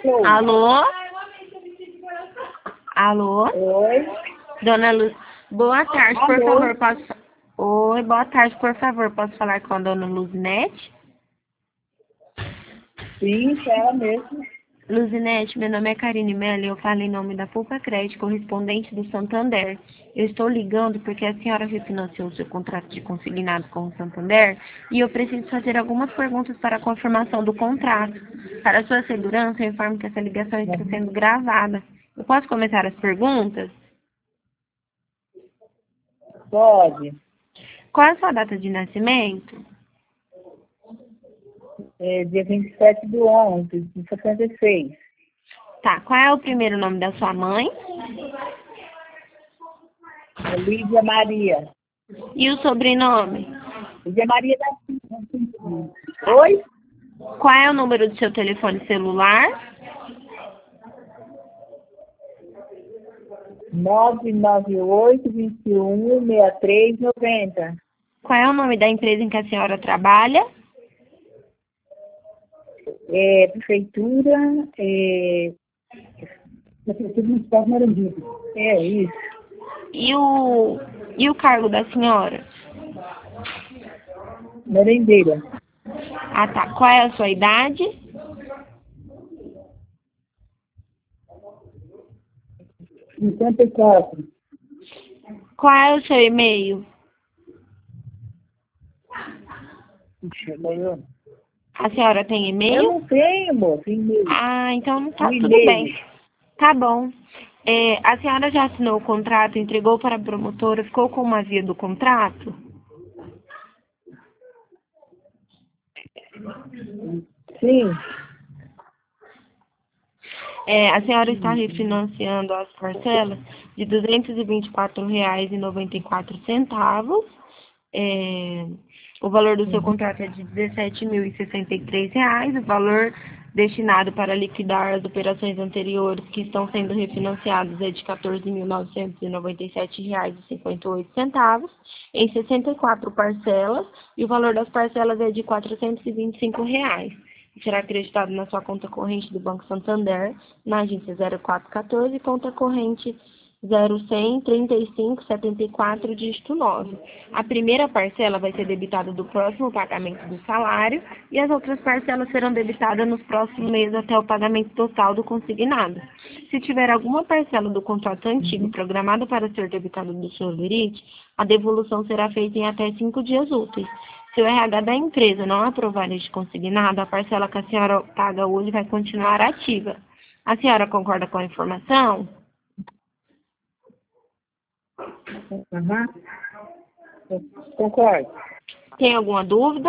Alô? Alô? Oi. Dona Luz. Boa tarde, por Alô? favor, posso... Oi, boa tarde, por favor, posso falar com a dona Luzinete? Sim, é ela mesmo. Luzinete, meu nome é Karine Mello e eu falo em nome da Poupa Crédito, correspondente do Santander. Eu estou ligando porque a senhora refinanciou seu contrato de consignado com o Santander e eu preciso fazer algumas perguntas para a confirmação do contrato. Para sua segurança, eu informo que essa ligação está sendo gravada. Eu posso começar as perguntas? Pode. Qual é a sua data de nascimento? Dia 27/11 de 76. Tá, qual é o primeiro nome da sua mãe? Lídia Maria. E o sobrenome? Lídia Maria da Silva. Oi? Qual é o número do seu telefone celular? 998-21-6390. Qual é o nome da empresa em que a senhora trabalha? Prefeitura. Prefeitura Municipal de Maranguinho. É isso. E o cargo da senhora? Merendeira. Ah, tá. Qual é a sua idade? 54. Qual é o seu e-mail? Puxa, ganhou. A senhora tem Eu e-mail? não tenho, moço, e-mail. Ah, então tá Um tudo e-mail. bem. Tá bom. A senhora já assinou o contrato, entregou para a promotora, ficou com uma via do contrato? Sim. A senhora está refinanciando as parcelas de R$ 224,94. O valor do seu contrato é de R$ 17.063. O valor destinado para liquidar as operações anteriores que estão sendo refinanciadas é de R$ 14.997,58 em 64 parcelas e o valor das parcelas é de R$ 425. Será acreditado na sua conta corrente do Banco Santander, na agência 0414, conta corrente 0100-3574, dígito 9. A primeira parcela vai ser debitada do próximo pagamento do salário e as outras parcelas serão debitadas nos próximos meses até o pagamento total do consignado. Se tiver alguma parcela do contrato antigo programada para ser debitada do seu lerite, a devolução será feita em até 5 dias úteis. Se o RH da empresa não aprovar este consignado, a parcela que a senhora paga hoje vai continuar ativa. A senhora concorda com a informação? Uhum. Concordo. Tem alguma dúvida?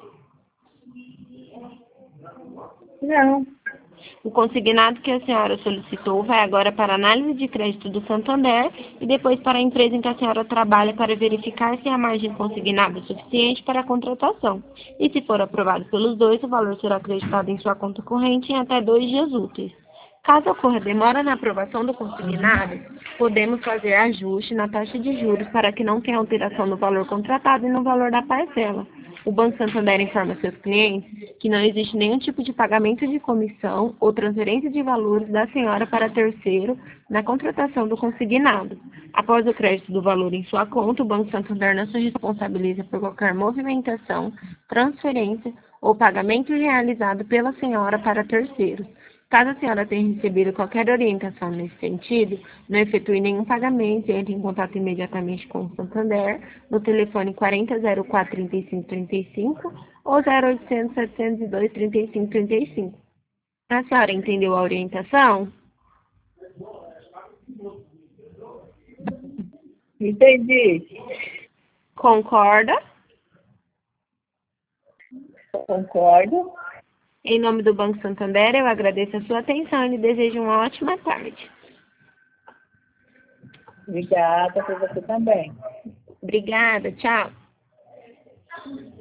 Não. O consignado que a senhora solicitou vai agora para a análise de crédito do Santander e depois para a empresa em que a senhora trabalha para verificar se a margem consignada é suficiente para a contratação. E se for aprovado pelos dois, o valor será acreditado em sua conta corrente em até 2 dias úteis. Caso ocorra demora na aprovação do consignado, podemos fazer ajuste na taxa de juros para que não tenha alteração no valor contratado e no valor da parcela. O Banco Santander informa seus clientes que não existe nenhum tipo de pagamento de comissão ou transferência de valores da senhora para terceiro na contratação do consignado. Após o crédito do valor em sua conta, o Banco Santander não se responsabiliza por qualquer movimentação, transferência ou pagamento realizado pela senhora para terceiros. Caso a senhora tenha recebido qualquer orientação nesse sentido, não efetue nenhum pagamento e entre em contato imediatamente com o Santander no telefone 4004-3535 ou 0800 702 3535. A senhora entendeu a orientação? Entendi. Concorda? Concordo. Em nome do Banco Santander, eu agradeço a sua atenção e lhe desejo uma ótima tarde. Obrigada por você também. Obrigada, tchau.